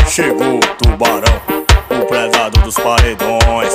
Chegou o tubarão, o predador dos paredões.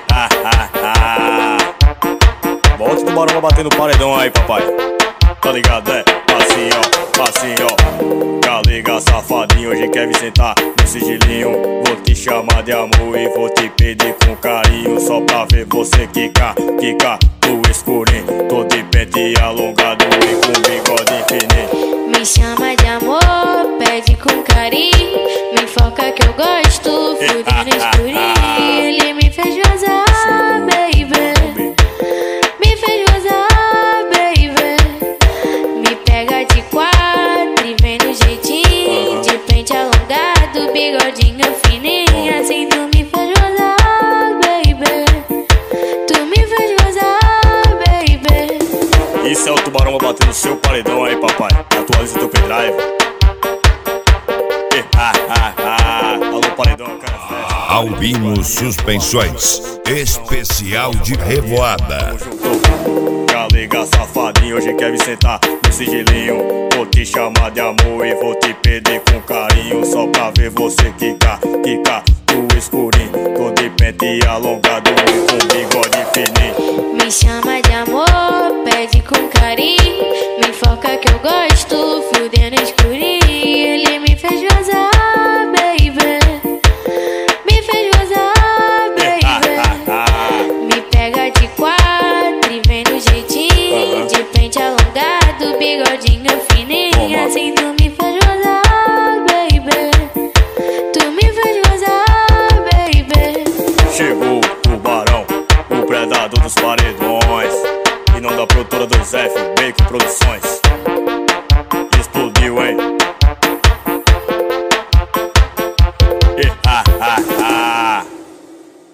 Bota o tubarão pra bater no paredão aí, papai. Tá ligado, é? Assim, ó, assim, ó. Galega safadinho, hoje quer me sentar no sigilinho. Vou te chamar de amor e vou te pedir com carinho, só pra ver você quicar, quicar no escurinho. Tô de pente alongado e com bigode infinito. Me chama de amor, pede com carinho. Me foca que eu gosto, fudendo no escurinho. Ele me fez gozar, baby. Me fez gozar, baby. Me pega de quatro e vem no jeitinho. De pente alongado, bigodinho fininho. Assim tu me fez gozar, baby. Tu me fez gozar, baby. Isso é o tubarão pra bater no seu paredão aí, papai. Atualiza teu pendrive. Alô, paredão, cara. Albino Suspensões, especial de revoada. Galega safadinho, hoje quer me sentar no sigilinho. Vou te chamar de amor e vou te pedir com carinho, só pra ver você quicar, quicar no escurinho. Tô de pente alongado e com bigode fininho. Me chama de amor, pede com carinho. Me foca que eu gosto, fudendo no escurinho. Ele me fez gozar, baby. Me fez gozar, baby. Me pega de quatro e vem no jeitinho. De pente alongado, bigodinho fininho. Assim tu me fez gozar, baby. Tu me fez gozar, baby. Chegou o tubarão, o predador dos paredões. E não da produtora do Zef, Bacon Produções. Explodiu, hein?